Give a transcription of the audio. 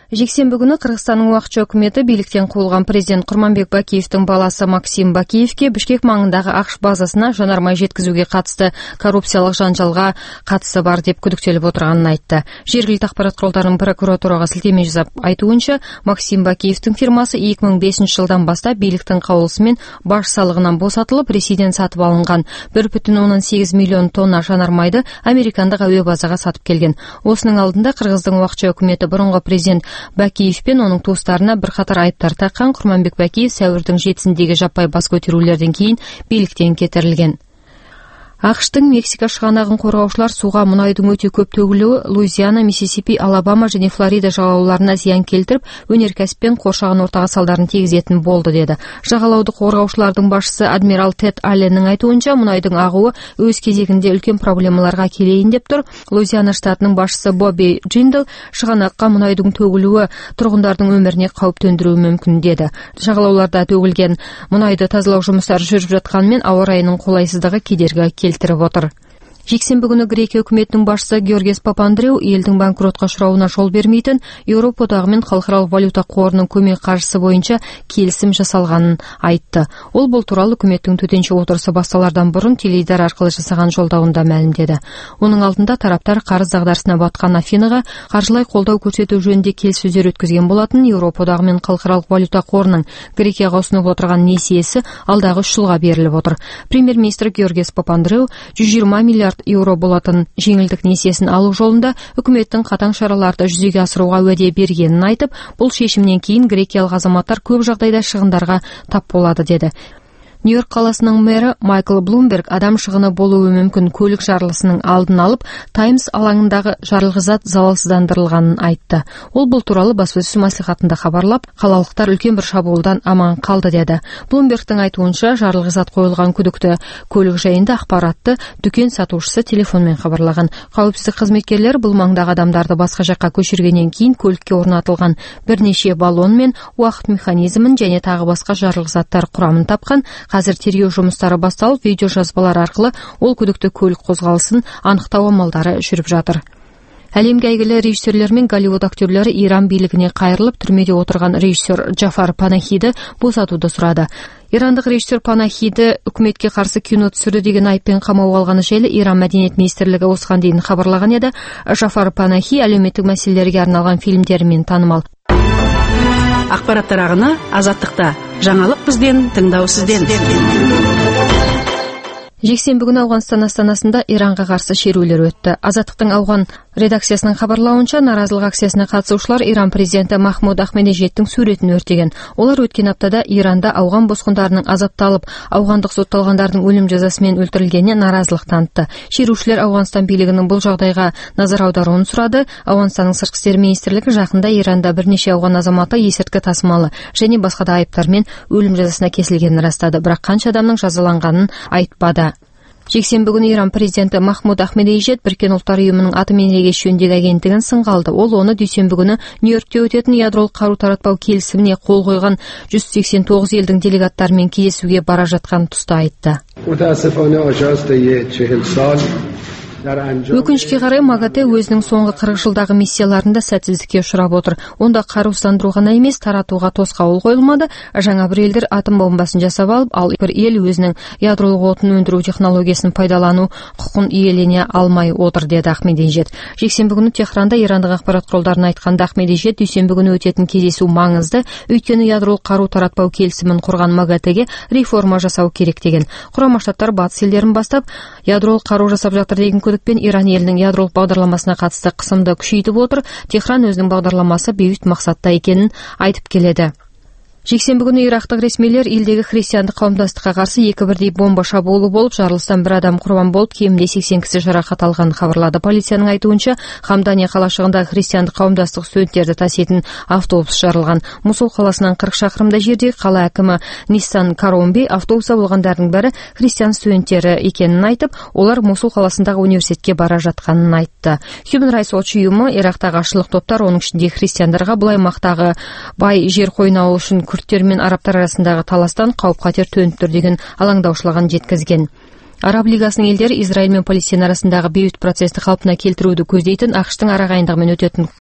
Жексенбі күні Қырғызстанның уақытша үкіметі биліктен қуылған президент Құрманбек Бакиевтің баласы Максим Бакиевке Бішкек маңындағы ақш базасына жанармай жеткізуге қатысты коррупциялық жанжалға қатысы бар деп күдіктеліп отырғанын айтты. Жергілікті ақпарат құралдарының прокуратураға сілтеме жасап айтуынша, Максим Бакиевтің фирмасы 2005 жылдан бастап биліктің қаулысымен баж салығынан босатылып, Ресейден сатып алынған 1,8 миллион тонна жанармайды американдық әуе базаға сатып келген. Осының алдында Қырғыздың уақытша үкіметі бұрынғы президент Бакиев пен оның туыстарына бірқатар айыптар таққан. Құрманбек Бакиев сәуірдің 7-сіндегі жаппай бас көтерулерден кейін биліктен кетірілген. ақш-тың Мексика шығанағын қорғаушылар суға мұнайдың өте көп төгілуі Луизиана, Миссисипи, Алабама және Флорида жағалауларына зиян келтіріп, өнеркәсіп пен қоршаған ортаға салдарын тигізетін болды деді. Жағалауды қорғаушылардың басшысы адмирал Тед Алленнің айтуынша, мұнайдың ағуы өз кезегінде үлкен проблемаларға келейін деп тұр. Луизиана штатының басшысы Бобби Джиндл шығанаққа мұнайдың төгілуі тұрғындардың өміріне қауіп төндіруі мүмкін деді. Жағалауларда төгілген мұнайды тазалау жұмыстары жүріп жатқанымен, ауа райының қолайсыздығы кедергі келтіріп отыр. Жексенбі күні Грекия үкіметінің басшысы Георгиос Папандреу елдің банкротқа ұшырауына жол бермейтін Еуропа одағы мен халықаралық валюта қорының көмек қаржысы бойынша келісім жасалғанын айтты. Ол бұл туралы үкіметтің төтенше отырысы басталардан бұрын теледидар арқылы жасаған жолдауында мәлімдеді. Оның алдында тараптар қарыз дағдарысына батқан Афинаға қаржылай қолдау көрсету жөнінде келіссөздер өткізген болатын. Еуропа одағы мен халықаралық валюта қорының Грекияға ұсынып отырған несиесі алдағы 3 жылға беріліп отыр. Премьер-министр Георгиос Папандреу 120 миллиард еуро болатын жеңілдік несиесін алу жолында үкіметтің қатаң шараларды жүзеге асыруға уәде бергенін айтып, бұл шешімнен кейін грекиялық азаматтар көп жағдайда шығындарға тап болады деді. Нью-Йорк қаласының мэрі Майкл Блумберг адам шығыны болуы мүмкін көлік жарылысының алдын алып, Таймс алаңындағы жарылғыш зат залалсыздандырылғанын айтты. Ол бұл туралы баспасөз мәслихатында хабарлап, қалалықтар үлкен бір шабуылдан аман қалды деді. Блумбергтің айтуынша, жарылғыш зат қойылған күдікті көлік жайында ақпаратты дүкен сатушысы телефонмен хабарлаған. Қауіпсіздік қызметкерлері бұл маңдағы адамдарды басқа жаққа көшіргеннен кейін көлікке орнатылған бірнеше баллон мен уақыт механизмін және тағы басқа жарылғыш заттар құрамын тапқан. Қазір тергеу жұмыстары басталып, видео жазбалар арқылы ол күдікті көлік қозғалысын анықтау амалдары жүріп жатыр. Әлемге әйгілі режиссерлер мен Голливуд актерлері Иран билігіне қайырылып, түрмеде отырған режиссер Джафар Панахиді босатуды сұрады. Ирандық режиссер Панахиді үкіметке қарсы кино түсірді деген айыппен қамауға алғаны жайлы Иран мәдениет министрлігі осыған дейін хабарлаған еді. Джафар Панахи әлеуметтік мәселелерге арналған фильмдерімен танымал. Ақпараттар ағыны Азаттықта. Жаңалық бізден, тыңдау сізден. Жексенбі күні Ауғанстан астанасында Иранға қарсы шерулер өтті. Азаттықтың Ауған редакциясының хабарлауынша, наразылық акциясына қатысушылар Иран президенті Махмуд Ахмедижеттің суретін өртеген. Олар өткен аптада Иранда ауған босқындарының азапталып, ауғандық сотталғандардың өлім жазасымен өлтірілгеніне наразылық танытты. Шерушілер Ауғанстан билігінің бұл жағдайға назар аударуын сұрады. Ауғанстанның сыртқы істер министрлігі жақында Иранда бірнеше ауған азаматы есірткі тасымалы және басқа да айыптармен өлім жазасына кесілгенін растады, бірақ қанша адамның жазаланғанын айтпады. Жексенбі күні Иран президенті Махмуд Ахмедижет Біріккен ұлттар ұйымының атом энергиясы жөніндегі агенттігін сынға алды. Ол оны дүйсенбі күні Нью-Йоркте өтетін ядролық қару таратпау келісіміне қол қойған 189 елдің делегаттарымен кездесуге бара жатқан тұста айтты. Өкінішке қарай МАГАТЭ өзінің соңғы 40 жылдағы миссияларында сәтсіздікке ұшырап отыр. Онда қарусыздандыру ғана емес, таратуға тосқауыл қойылмады. Жаңа бір елдер атом бомбасын жасап алып, ал бір ел өзінің ядролық отын өндіру технологиясын пайдалану құқын иелене алмай отыр, деді Ахмедижет. Жексенбі күні Техранда ирандық ақпарат құралдарына айтқанда Ахмедижет дүйсенбі күні өтетін кездесу маңызды, өйткені ядролық қару таратпау келісімін құрған МАГАТЭге реформа жасау керек деген. Құрама Штаттар батыс елдерін бастап ядролық қару жасап жатыр деген күдікпен Иран елінің ядролық бағдарламасына қатысты қысымды күшейтіп отыр. Техран өзінің бағдарламасы бейбіт мақсатта екенін айтып келеді. Жексенбі күні ирақтық ресмилер елдегі христиандық қауымдастыққа қарсы 2 бірдей бомба шабуылы болып, жарылыстан 1 адам құрбан болып, кемінде 80 кісі жарақат алғанын хабарлады. Полицияның айтуынша, Хамдания қалашығындағы христиандық қауымдастық студенттерді таситын автобус жарылған. Мусул қаласынан 40 шақырымда жерде қала әкімі Ниссан Каромби автобуста болғандардың бәрі христиан студенттері екенін айтып, олар Мусул қаласындағы университетке бара жатқанын айтты. Human Rights Watch ұйымы Ирактағы ашылық топтар, оның ішінде христиандарға бұл аймақтағы бай жер қойнауы үшін күрттер мен арабтар арасындағы таластан қауіп-қатер төніп тұр деген алаңдаушылығын жеткізген. Араб лигасының елдері Израиль мен Палестина арасындағы бейбіт процесті қалпына келтіруді көздейтін ақш-тың арағайындығымен өтетін